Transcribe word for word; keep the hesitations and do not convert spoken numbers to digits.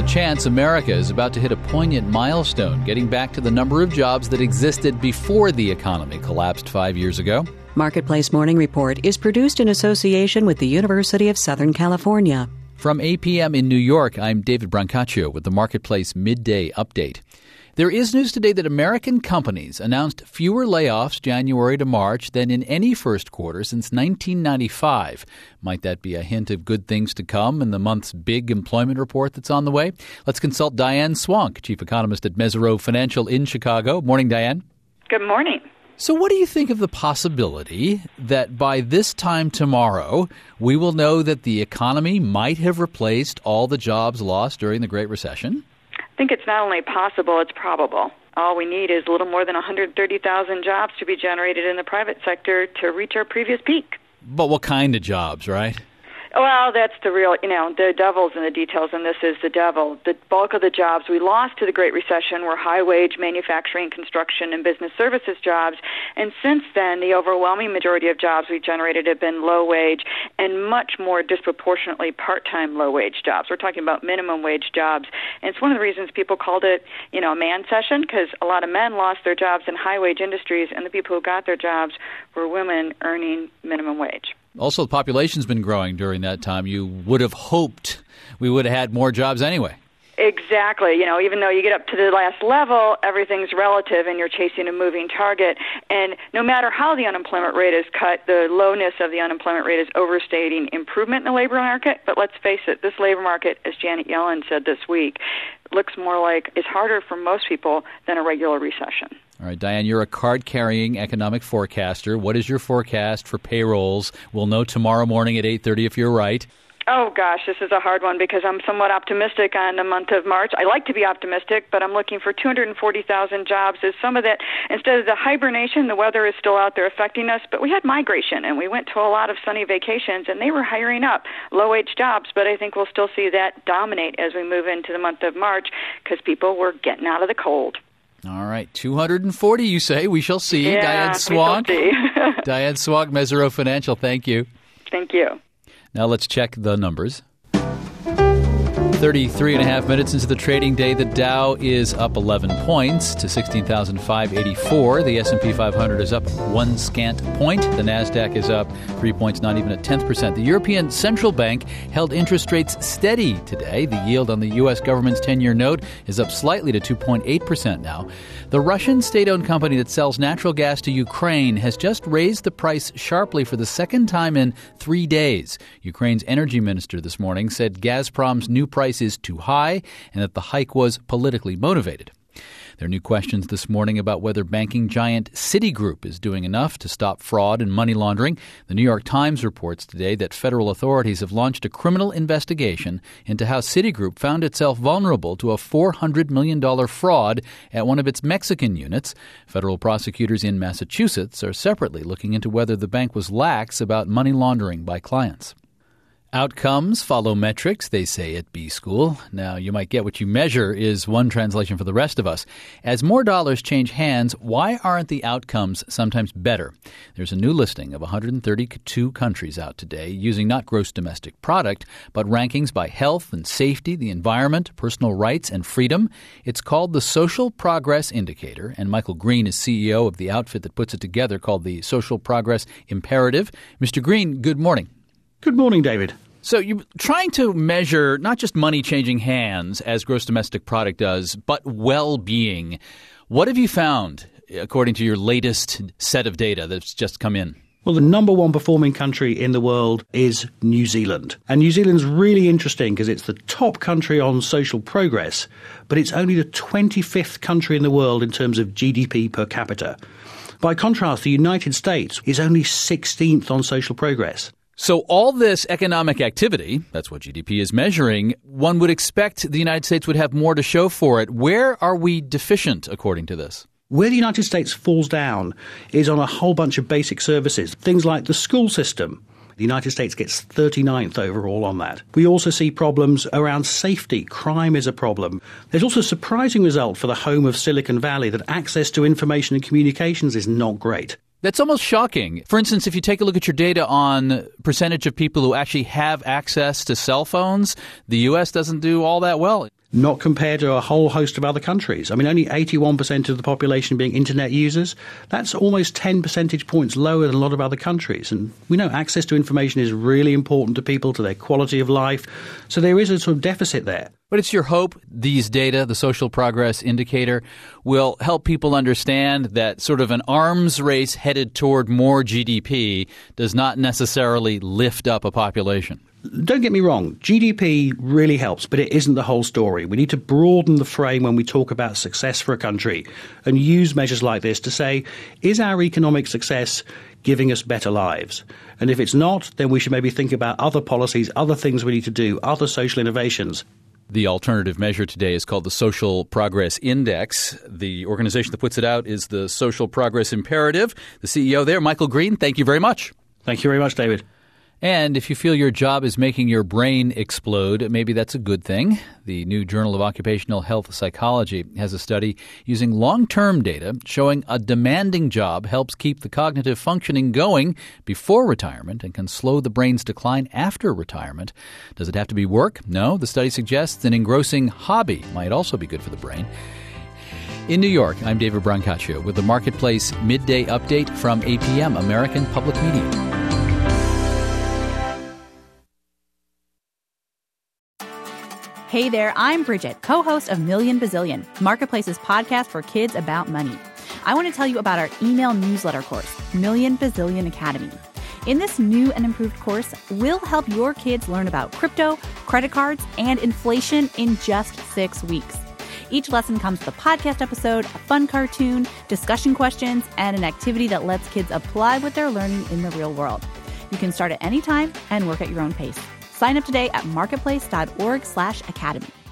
a chance America is about to hit a poignant milestone, getting back to the number of jobs that existed before the economy collapsed five years ago. Marketplace Morning Report is produced in association with the University of Southern California. From eight p.m. in New York, I'm David Brancaccio with the Marketplace Midday Update. There is news today that American companies announced fewer layoffs January to March than in any first quarter since nineteen ninety-five. Might that be a hint of good things to come in the month's big employment report that's on the way? Let's consult Diane Swonk, chief economist at Mesirow Financial in Chicago. Morning, Diane. Good morning. So what do you think of the possibility that by this time tomorrow, we will know that the economy might have replaced all the jobs lost during the Great Recession? I think it's not only possible, it's probable. All we need is a little more than one hundred thirty thousand jobs to be generated in the private sector to reach our previous peak. But what kind of jobs, right? Well, that's the real, you know, the devil's in the details, and this is the devil. The bulk of the jobs we lost to the Great Recession were high-wage manufacturing, construction, and business services jobs. And since then, the overwhelming majority of jobs we generated have been low-wage and much more disproportionately part-time low-wage jobs. We're talking about minimum wage jobs. And it's one of the reasons people called it, you know, a man session, because a lot of men lost their jobs in high-wage industries, and the people who got their jobs were women earning minimum wage. Also, the population's been growing during that time. You would have hoped we would have had more jobs anyway. Exactly. You know, even though you get up to the last level, everything's relative and you're chasing a moving target. And no matter how the unemployment rate is cut, the lowness of the unemployment rate is overstating improvement in the labor market. But let's face it, this labor market, as Janet Yellen said this week, looks more like it's harder for most people than a regular recession. All right, Diane, you're a card-carrying economic forecaster. What is your forecast for payrolls? We'll know tomorrow morning at eight thirty if you're right. Oh, gosh, this is a hard one because I'm somewhat optimistic on the month of March. I like to be optimistic, but I'm looking for two hundred forty thousand jobs. As some of that, instead of the hibernation, the weather is still out there affecting us, but we had migration, and we went to a lot of sunny vacations, and they were hiring up low-wage jobs, but I think we'll still see that dominate as we move into the month of March because people were getting out of the cold. All right, two hundred forty, you say. We shall see. Yeah, Diane Swonk. We shall see. Diane Swonk, Mesirow Financial. Thank you. Thank you. Now let's check the numbers. thirty-three and a half minutes into the trading day, the Dow is up eleven points to sixteen thousand five hundred eighty-four. The S and P five hundred is up one scant point. The NASDAQ is up three points, not even a tenth percent. The European Central Bank held interest rates steady today. The yield on the U S government's ten-year note is up slightly to two point eight percent now. The Russian state-owned company that sells natural gas to Ukraine has just raised the price sharply for the second time in three days. Ukraine's energy minister this morning said Gazprom's new price is too high and that the hike was politically motivated. There are new questions this morning about whether banking giant Citigroup is doing enough to stop fraud and money laundering. The New York Times reports today that federal authorities have launched a criminal investigation into how Citigroup found itself vulnerable to a four hundred million dollars fraud at one of its Mexican units. Federal prosecutors in Massachusetts are separately looking into whether the bank was lax about money laundering by clients. Outcomes follow metrics, they say at B-School. Now, you might get what you measure is one translation for the rest of us. As more dollars change hands, why aren't the outcomes sometimes better? There's a new listing of one hundred thirty-two countries out today using not gross domestic product, but rankings by health and safety, the environment, personal rights, and freedom. It's called the Social Progress Indicator, and Michael Green is C E O of the outfit that puts it together called the Social Progress Imperative. Mister Green, good morning. Good morning, David. So you're trying to measure not just money changing hands, as gross domestic product does, but well-being. What have you found, according to your latest set of data that's just come in? Well, the number one performing country in the world is New Zealand. And New Zealand's really interesting because it's the top country on social progress, but it's only the twenty-fifth country in the world in terms of G D P per capita. By contrast, the United States is only sixteenth on social progress. So all this economic activity, that's what G D P is measuring, one would expect the United States would have more to show for it. Where are we deficient, according to this? Where the United States falls down is on a whole bunch of basic services, things like the school system. The United States gets thirty-ninth overall on that. We also see problems around safety. Crime is a problem. There's also a surprising result for the home of Silicon Valley that access to information and communications is not great. That's almost shocking. For instance, if you take a look at your data on percentage of people who actually have access to cell phones, the U S doesn't do all that well. not compared to a whole host of other countries. I mean, only eighty-one percent of the population being internet users. That's almost ten percentage points lower than a lot of other countries. And we know access to information is really important to people, to their quality of life. So there is a sort of deficit there. But it's your hope these data, the social progress indicator, will help people understand that sort of an arms race headed toward more G D P does not necessarily lift up a population. Don't get me wrong, G D P really helps, but it isn't the whole story. We need to broaden the frame when we talk about success for a country and use measures like this to say, is our economic success giving us better lives? And if it's not, then we should maybe think about other policies, other things we need to do, other social innovations. The alternative measure today is called the Social Progress Index. The organization that puts it out is the Social Progress Imperative. The C E O there, Michael Green, thank you very much. Thank you very much, David. And if you feel your job is making your brain explode, maybe that's a good thing. The new Journal of Occupational Health Psychology has a study using long-term data showing a demanding job helps keep the cognitive functioning going before retirement and can slow the brain's decline after retirement. Does it have to be work? No. The study suggests an engrossing hobby might also be good for the brain. In New York, I'm David Brancaccio with the Marketplace Midday Update from A P M, American Public Media. Hey there, I'm Bridget, co-host of Million Bazillion, Marketplace's podcast for kids about money. I want to tell you about our email newsletter course, Million Bazillion Academy. In this new and improved course, we'll help your kids learn about crypto, credit cards, and inflation in just six weeks. Each lesson comes with a podcast episode, a fun cartoon, discussion questions, and an activity that lets kids apply what they're learning in the real world. You can start at any time and work at your own pace. Sign up today at marketplace.org slash academy.